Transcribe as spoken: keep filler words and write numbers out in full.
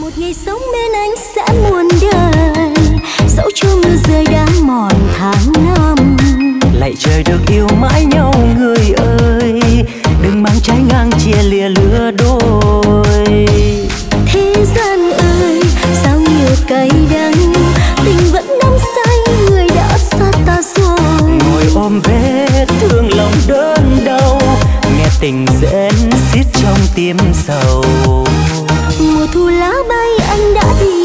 ngày sống bên anh sẽ muôn đời, dẫu cho mưa rơi đã mòn tháng năm. Lạy trời được yêu mãi nhau người ơi, đừng mang trái ngang chia lìa lứa đôi. Thế gian ơi sao nhiều cay đắng, tình vẫn đắm say người đã xa ta rồi. Ngồi ôm vết thương lòng đớn đau, nghe tình rên xiết trong tim sầu. Mùa thu lá bay anh đã đi